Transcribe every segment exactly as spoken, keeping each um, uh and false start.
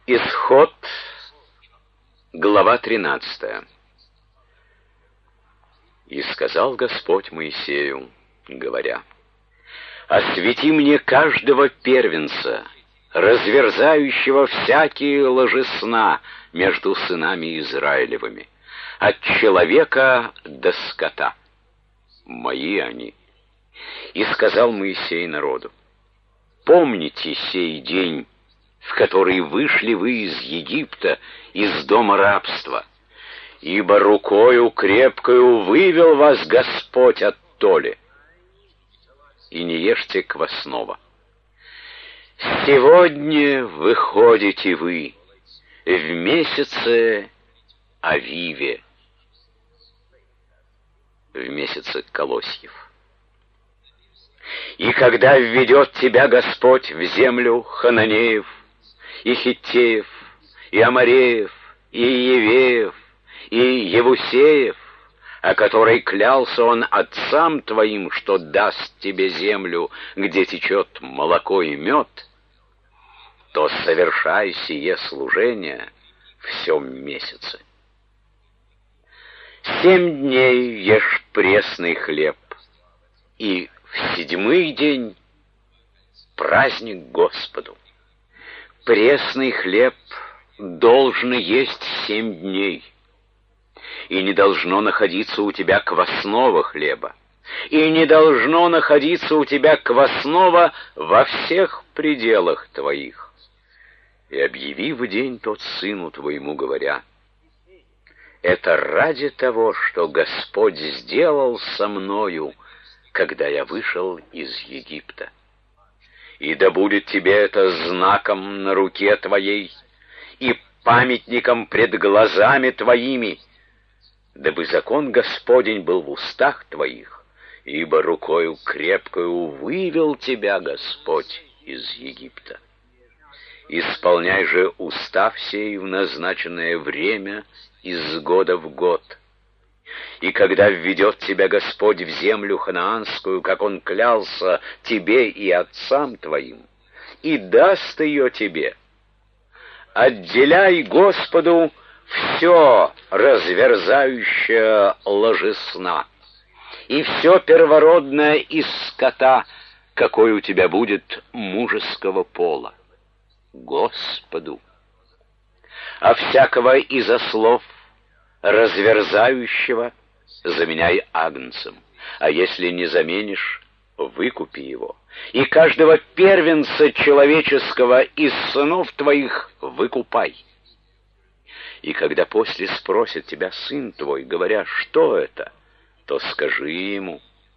Исход, глава тринадцатая. И сказал Господь Моисею, говоря: «Освети мне каждого первенца, разверзающего всякие ложи сна между сынами Израилевыми, от человека до скота. Мои они». И сказал Моисей народу: «Помните сей день, в который вышли вы из Египта, из дома рабства, ибо рукою крепкою вывел вас Господь оттоле. И не ешьте квасного. Сегодня выходите вы в месяце Авиве», в месяце колосьев. «И когда введет тебя Господь в землю Хананеев, и Хиттеев, и Амореев, и Евеев, и Евусеев, о которой клялся он отцам твоим, что даст тебе землю, где течет молоко и мед, то совершай сие служение в сем месяце. Семь дней ешь пресный хлеб, и в седьмой день праздник Господу. Пресный хлеб должен есть семь дней, и не должно находиться у тебя квасного хлеба, и не должно находиться у тебя квасного во всех пределах твоих. И объяви в день тот сыну твоему, говоря: это ради того, что Господь сделал со мною, когда я вышел из Египта. И да будет тебе это знаком на руке твоей и памятником пред глазами твоими, дабы закон Господень был в устах твоих, ибо рукою крепкою вывел тебя Господь из Египта. Исполняй же устав сей в назначенное время из года в год. И когда введет тебя Господь в землю ханаанскую, как Он клялся тебе и отцам твоим, и даст ее тебе, отделяй Господу все разверзающее ложи сна, и все первородное из скота, какой у тебя будет мужеского пола, Господу. А всякого из ослов разверзающего заменяй агнцем, а если не заменишь, выкупи его. И каждого первенца человеческого из сынов твоих выкупай. И когда после спросит тебя сын твой, говоря: что это, то скажи ему: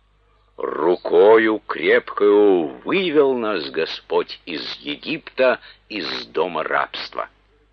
рукою крепкою вывел нас Господь из Египта, из дома рабства.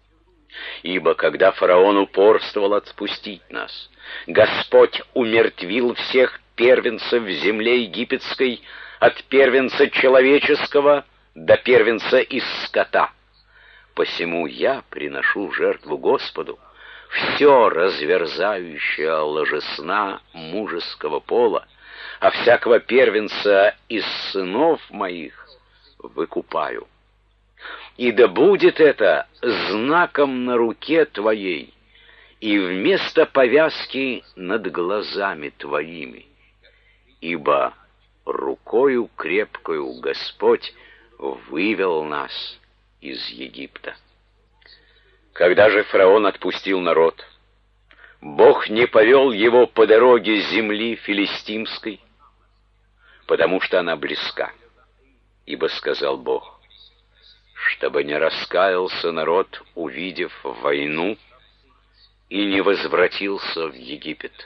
Ибо когда фараон упорствовал отпустить нас, Господь умертвил всех первенцев в земле египетской, от первенца человеческого до первенца из скота. Посему я приношу в жертву Господу все разверзающее ложесна мужеского пола, а всякого первенца из сынов моих выкупаю. И да будет это знаком на руке твоей и вместо повязки над глазами твоими, ибо рукою крепкою Господь вывел нас из Египта». Когда же фараон отпустил народ, Бог не повел его по дороге земли филистимской, потому что она близка. Ибо сказал Бог: чтобы не раскаялся народ, увидев войну, и не возвратился в Египет.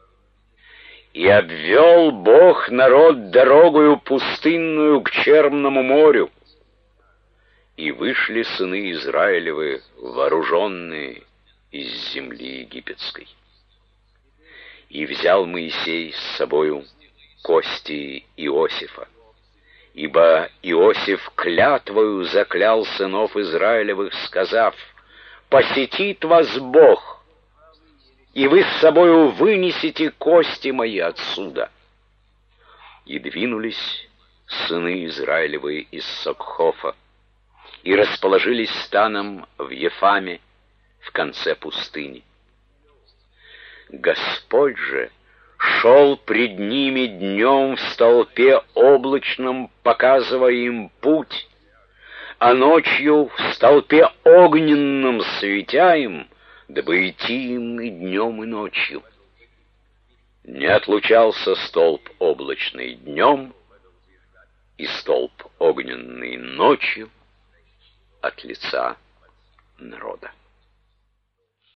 И обвел Бог народ дорогою пустынную к Черному морю, и вышли сыны Израилевы вооруженные из земли египетской. И взял Моисей с собою кости Иосифа, ибо Иосиф клятвою заклял сынов Израилевых, сказав: посетит вас Бог, и вы с собою вынесете кости мои отсюда. И двинулись сыны Израилевы из Сокхофа, и расположились станом в Ефаме, в конце пустыни. Господь же шел пред ними днем в столпе облачном, показывая им путь, а ночью в столпе огненном светя им, дабы идти им и днем, и ночью. Не отлучался столб облачный днем и столб огненный ночью от лица народа.